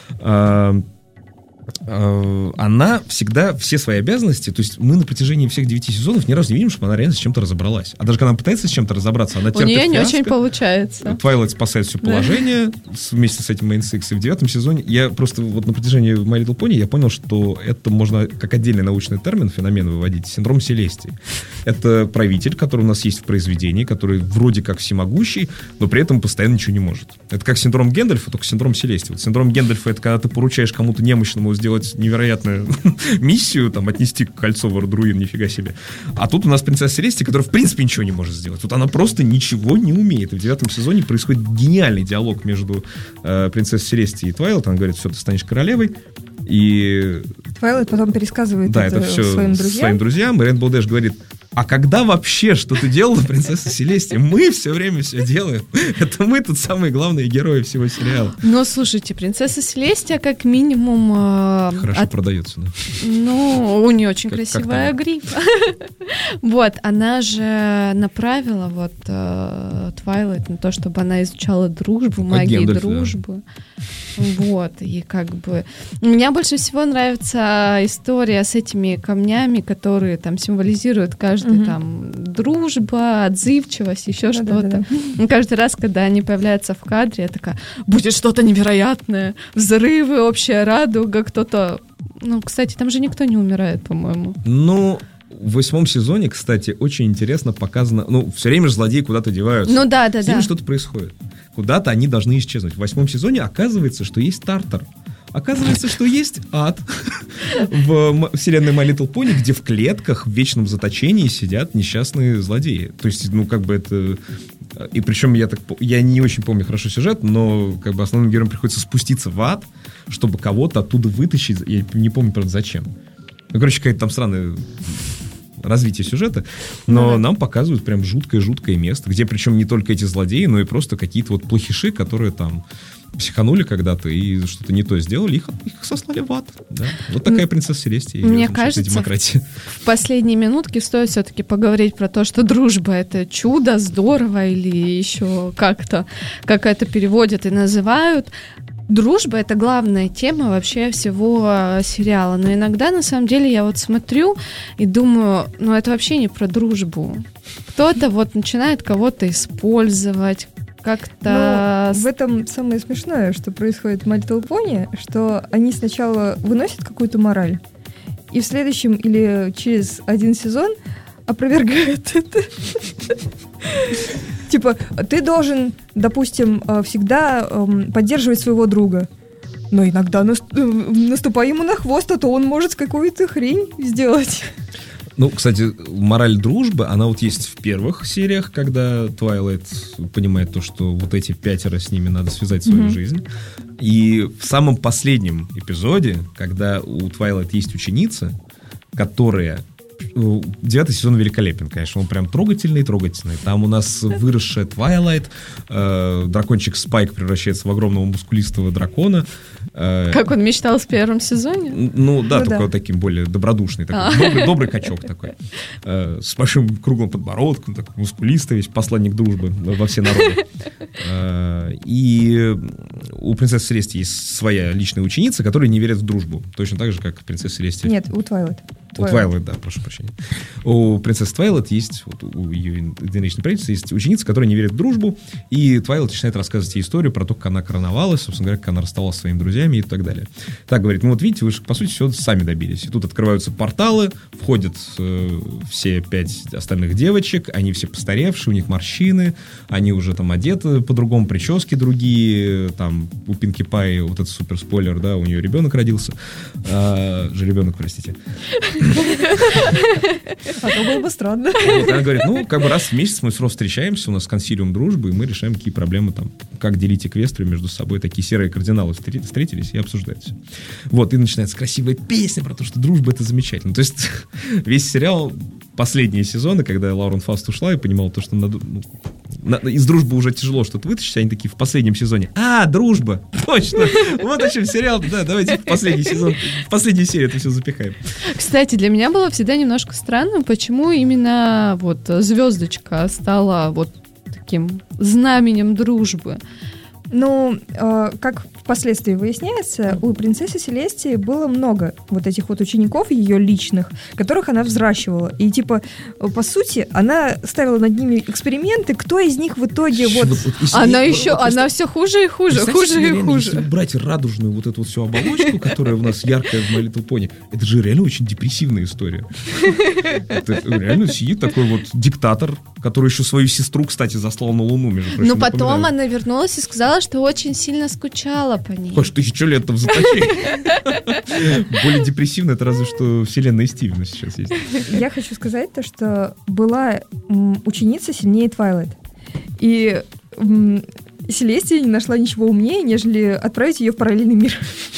Она всегда все свои обязанности, то есть мы на протяжении всех девяти сезонов ни разу не видим, чтобы она реально с чем-то разобралась. А даже когда она пытается с чем-то разобраться, она терпит У нее не фиаско. очень получается. Твайлайт спасает все положение вместе с этим Main Six. И в девятом сезоне я просто вот на протяжении My Little Pony я понял, что это можно как отдельный научный термин, феномен выводить. Синдром Селестии. Это правитель, который у нас есть в произведении, который вроде как всемогущий, но при этом постоянно ничего не может. Это как синдром Гэндальфа, только синдром Селестии. Вот синдром Гэндальфа — это когда ты поручаешь кому-то немощному сделать невероятную миссию, там, отнести кольцо в Ардруин, нифига себе. А тут у нас принцесса Селестия, которая в принципе ничего не может сделать. Вот она просто ничего не умеет. И в девятом сезоне происходит гениальный диалог между э, принцессой Селестией и Твайлайт. Она говорит: все, ты станешь королевой. И Твайлайт потом пересказывает да, это, это все своим друзьям. своим друзьям. И Рейнбоу Дэш говорит: а когда вообще что-то делала принцесса Селестия? Мы все время все делаем. Это мы тут самые главные герои всего сериала. Но слушайте, принцесса Селестия как минимум... Э, Хорошо от... продается, да. Ну, у нее очень Как- красивая как грива. Вот, она же направила вот Твайлайт на то, чтобы она изучала дружбу, Как магию Гэндальф, да. дружбы. Вот, и как бы... Мне больше всего нравится история с этими камнями, которые там символизируют каждый Мгм. там дружба, отзывчивость, еще Да-да-да-да. что-то. И каждый раз, когда они появляются в кадре, я такая: будет что-то невероятное, взрывы, общая радуга, кто-то... Ну, кстати, там же никто не умирает, по-моему. Ну, в восьмом сезоне, кстати, очень интересно показано... Ну, все время же злодеи куда-то деваются. Ну да, да, С ними да. что-то происходит. Куда-то они должны исчезнуть. В восьмом сезоне оказывается, что есть Тартар. Оказывается, что есть ад в м- вселенной My Little Pony, где в клетках в вечном заточении сидят несчастные злодеи. То есть, ну, как бы это... И причем я так... по- Я не очень помню хорошо сюжет, но как бы основным героям приходится спуститься в ад, чтобы кого-то оттуда вытащить. Я не помню, правда, зачем. Ну, короче, какая-то там странная... развитие сюжета, но Ну да. нам показывают прям жуткое-жуткое место, где причем не только эти злодеи, но и просто какие-то вот плохиши, которые там психанули когда-то и что-то не то сделали, их, их сослали в ад. Да? Вот такая принцесса Селестия. и Мне её, значит, кажется, демократия. В последние минутки стоит все-таки поговорить про то, что дружба — это чудо, здорово или еще как-то, как это переводят и называют. Дружба — это главная тема вообще всего э, сериала. Но иногда, на самом деле, я вот смотрю и думаю, ну это вообще не про дружбу. Кто-то вот начинает кого-то использовать, как-то... Но в этом самое смешное, что происходит в My Little Pony, что они сначала выносят какую-то мораль, и в следующем или через один сезон опровергают это. Типа, ты должен, допустим, всегда эм, поддерживать своего друга. Но иногда нас- э, наступай ему на хвост, а то он может какую-то хрень сделать. Ну, кстати, мораль дружбы, она вот есть в первых сериях, когда Твайлайт понимает то, что вот эти пятеро с ними надо связать свою mm-hmm. жизнь. И в самом последнем эпизоде, когда у Твайлайт есть ученица, которая... Девятый сезон великолепен, конечно. Он прям трогательный, трогательный. Там у нас выросшая Твайлайт, э, дракончик Спайк превращается в огромного мускулистого дракона. Э, как он мечтал в первом сезоне? Ну да, ну, только да. вот таким более добродушный, такой, добрый, добрый качок такой. Э, с большим круглым подбородком, такой мускулистый, весь посланник дружбы во все народы. Э, и у принцессы Селестии есть своя личная ученица, которая не верит в дружбу. Точно так же, как принцесса Селестия. Нет, у Твайлайт. У Твайлайт, да, прошу прощения. У принцессы Твайлайт есть, вот у ее единоличной правительства есть ученица, которая не верит в дружбу, и Твайлайт начинает рассказывать ей историю про то, как она короновалась, собственно говоря, как она расставалась со своими друзьями и так далее. Так говорит, ну вот видите, вы же, по сути, все сами добились. И тут открываются порталы, входят э, все пять остальных девочек, они все постаревшие, у них морщины, они уже там одеты по-другому, прически другие, там у Пинки Пай, вот это супер спойлер, да, у нее ребенок родился, а, же ребенок, простите. А то было бы странно. Вот, она говорит, ну, как бы раз в месяц мы снова встречаемся, у нас консилиум дружбы, и мы решаем, какие проблемы там, как делить Эквестрию между собой. Такие серые кардиналы встретились и обсуждают все. Вот, и начинается красивая песня про то, что дружба — это замечательно. То есть весь сериал, последние сезоны, когда Лаурен Фауст ушла и понимала то, что надо, ну, на, из дружбы уже тяжело что-то вытащить, они такие в последнем сезоне: а, дружба, точно, вот о чем сериал, да, давайте в последний сезон, в последнюю серию это все запихаем. Кстати, для меня было всегда немножко странным, почему именно вот звездочка стала вот таким знаменем дружбы. Ну, э, как впоследствии выясняется, у принцессы Селестии было много вот этих вот учеников ее личных, которых она взращивала. И типа, по сути, она ставила над ними эксперименты, кто из них в итоге вот... вот, вот она еще, вот, она все хуже и хуже, хуже и реально, хуже. Если брать радужную вот эту вот всю оболочку, которая у нас яркая в My Little Pony, это же реально очень депрессивная история. Это реально сидит такой вот диктатор, который еще свою сестру, кстати, заслал на Луну, между прочим. Но потом она вернулась и сказала, что очень сильно скучала по ней. Хоть тысячу лет там в заточении. Более депрессивно это разве что вселенная Стивена сейчас есть. Я хочу сказать то, что была м, ученица сильнее Твайлайт. И м, Селестия не нашла ничего умнее, нежели отправить ее в параллельный мир.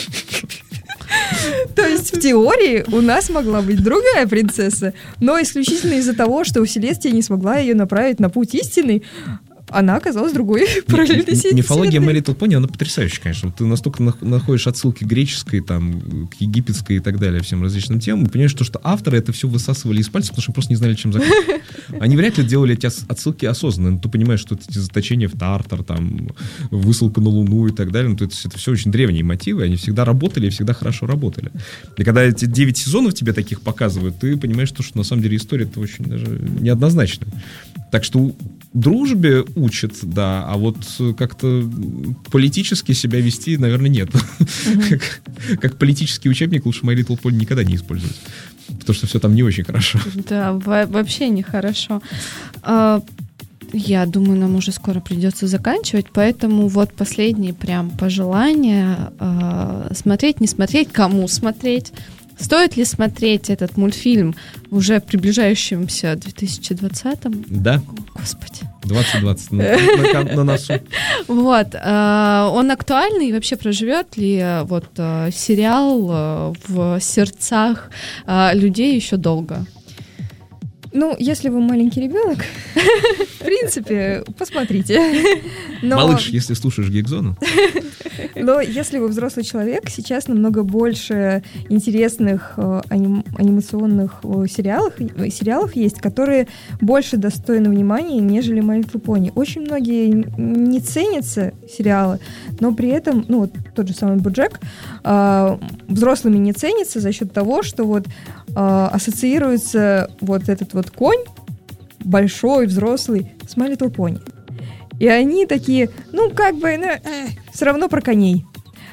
То есть в теории у нас могла быть другая принцесса, но исключительно из-за того, что Селестия не смогла ее направить на путь истины, она оказалась другой параллельной вселенной. Мифология My Little Pony, она потрясающая, конечно. Ты настолько находишь отсылки к греческой, там, к египетской и так далее, всем различным темам, и понимаешь, что, что авторы это все высасывали из пальцев, потому что просто не знали, чем закончить. Они вряд ли делали эти отсылки осознанно, но ты понимаешь, что эти заточения в Тартар, там, высылка на Луну и так далее, ну, то это, это все очень древние мотивы, они всегда работали и всегда хорошо работали. И когда эти девять сезонов тебе таких показывают, ты понимаешь, что, что на самом деле история-то очень даже неоднозначная. Так что дружбе учат, да, а вот как-то политически себя вести, наверное, нет. Mm-hmm. как, как политический учебник лучше My Little Pony никогда не использовать, потому что все там не очень хорошо. Да, во- вообще нехорошо. А, я думаю, нам уже скоро придется заканчивать, поэтому вот последние прям пожелания. А, смотреть, не смотреть, кому смотреть. Стоит ли смотреть этот мультфильм в уже приближающемся две тысячи двадцатом? Да. Господи. двадцать двадцать на, на, на носу. Вот. Э, он актуальный и вообще проживет ли э, вот э, сериал э, в сердцах э, людей еще долго? Ну, если вы маленький ребенок, в принципе, посмотрите. Но... Малыш, если слушаешь Гигзону. Но если вы взрослый человек, сейчас намного больше интересных э, аним... анимационных э, сериалов, э, сериалов есть, которые больше достойны внимания, нежели My Little Pony. Очень многие не ценятся сериалы, но при этом, ну, вот тот же самый BoJack, э, взрослыми не ценится за счет того, что вот э, ассоциируется вот этот вот конь, большой, взрослый, с My Little Pony. И они такие, ну, как бы, ну, э, все равно про коней.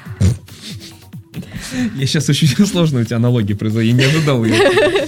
Я сейчас очень сложно у тебя аналогии производить, я не ожидал ее.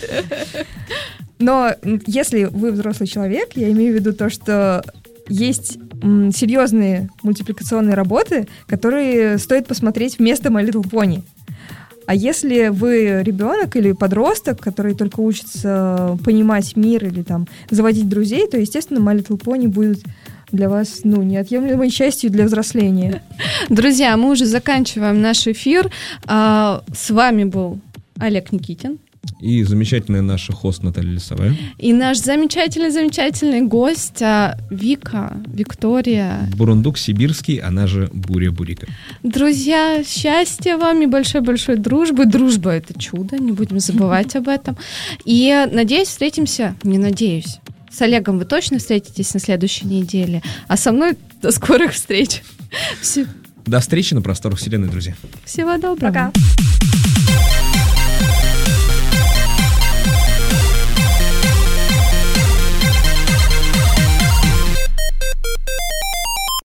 Но если вы взрослый человек, я имею в виду то, что есть м, серьезные мультипликационные работы, которые стоит посмотреть вместо My Little Pony. А если вы ребенок или подросток, который только учится понимать мир или там заводить друзей, то, естественно, My Little Pony будет для вас, ну, неотъемлемой частью для взросления. Друзья, мы уже заканчиваем наш эфир. А, с вами был Олег Никитин. И замечательная наша хост Наталья Лисовая. И наш замечательный-замечательный гость Вика, Виктория. Бурундук сибирский, она же Буря-Бурика. Друзья, счастья вам и большой-большой дружбы. Дружба — это чудо, не будем забывать об этом. И надеюсь, встретимся, не надеюсь, с Олегом вы точно встретитесь на следующей неделе, а со мной до скорых встреч. До встречи на просторах вселенной, друзья. Всего доброго. Пока.